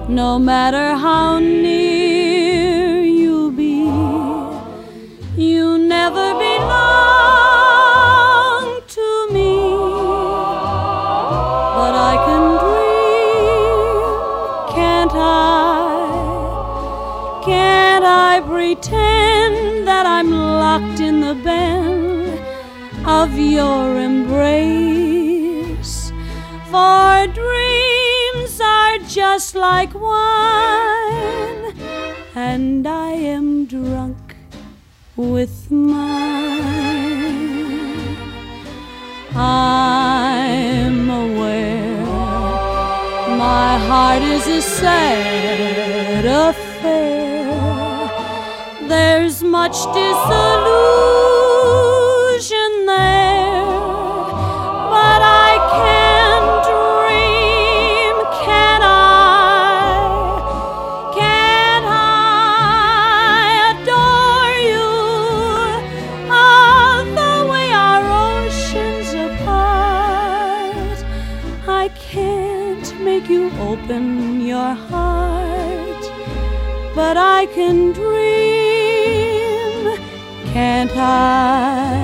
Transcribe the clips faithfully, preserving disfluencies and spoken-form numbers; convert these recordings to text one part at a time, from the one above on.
no matter how near you'll be, you never belong to me. But I can dream, can't I? Can't I pretend that I'm locked in the bend of your embrace? For dreams are just like wine, and I am drunk with mine. I'm aware my heart is a sad affair. There's much disillusion there, but I can dream, can I? Can I adore you all the way our oceans apart? I can't make you open your heart, but I can dream, can't I?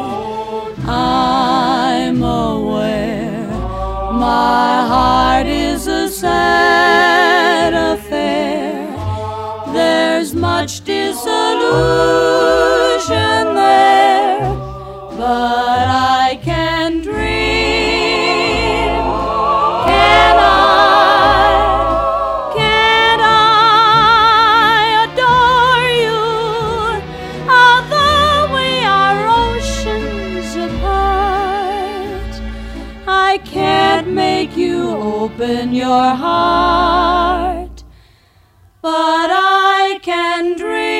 I'm aware my heart is a sad affair. There's much disillusion there, but I can dream, can I? Can I adore you all the way our oceans apart? I can't make you open your heart, but I can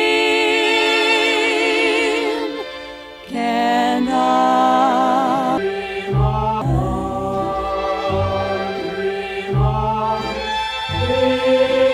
dream, can I? Dream on, dream on, dream on.